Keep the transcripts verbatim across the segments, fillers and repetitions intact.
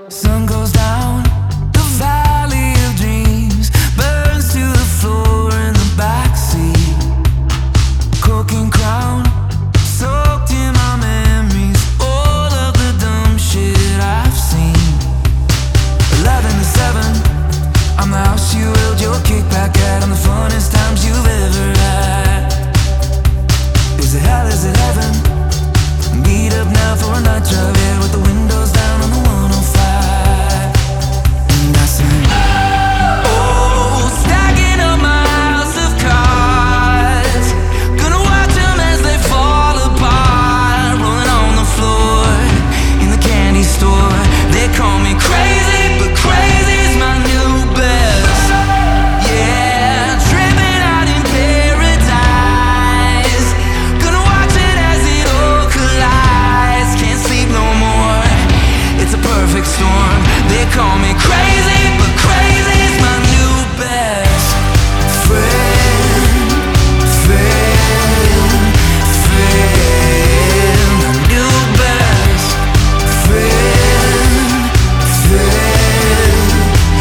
Sun goes down, the valley of dreams burns to the floor in the backseat. Coking crown, soaked in my memories, all of the dumb shit I've seen. Eleven to seven, I'm the house you held your kickback at, on the funnest times you've ever had. Is it hell, is it heaven? Meet up now for a night drive, yeah, with the windows down on the one oh five. And I sing, oh, stacking up my house of cards, gonna watch them as they fall apart, rolling on the floor in the candy store. They call me crazy, but crazy's my new best. Yeah, tripping out in paradise, gonna watch it as it all collides. Can't sleep no more, it's a perfect storm. They call me crazy, but crazy's my new best friend. Friend, friend, my new best friend. Friend,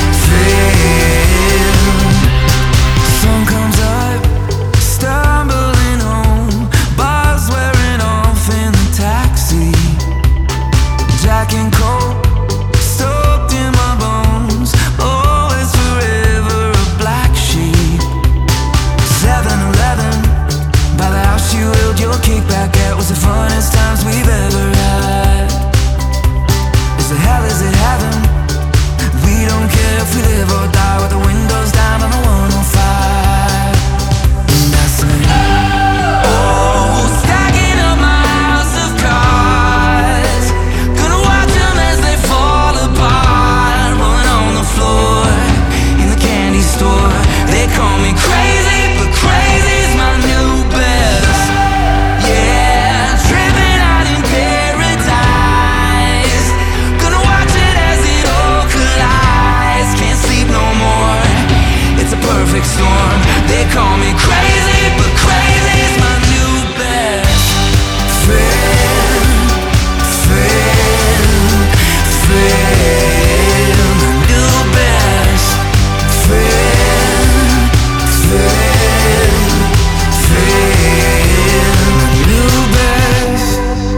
friend. Sun comes up, stumbling home, bars wearing off in the taxi. Jack and Coke, stoked in my bones, always forever a black sheep. Seven Eleven, by the house you held your kickback at, was the funnest times we've ever had. Is it hell, is it heaven? We don't care if we live or die, with the windows down on the one oh five. And I sing, oh, stacking up my house of cards, gonna watch them as they fall apart, rolling on the floor in the candy store. They call me crazy, but crazy's my new best. Yeah, tripping out in paradise, gonna watch it as it all collides. Can't sleep no more, it's a perfect storm. They call me crazy, but crazy's my new best friend. Friend, friend, my new best friend. Friend, friend, my new best.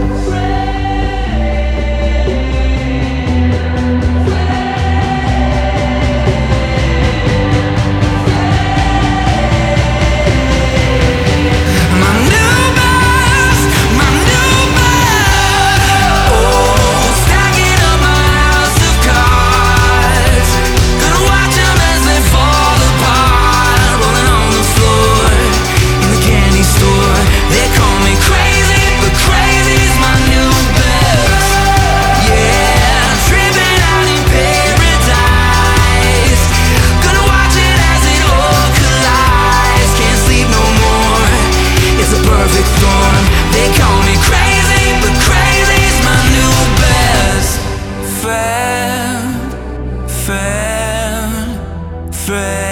My new best, my new best. Oh, stacking up my house of cards, gonna watch them as they fall apart, rolling on the floor in the candy store. They call me crazy, but crazy's my new best. Yeah, tripping out in paradise, gonna watch it as it all collides. Can't sleep no more, it's a perfect storm. They call me crazy, but crazy's my new best friend. Friend, friend.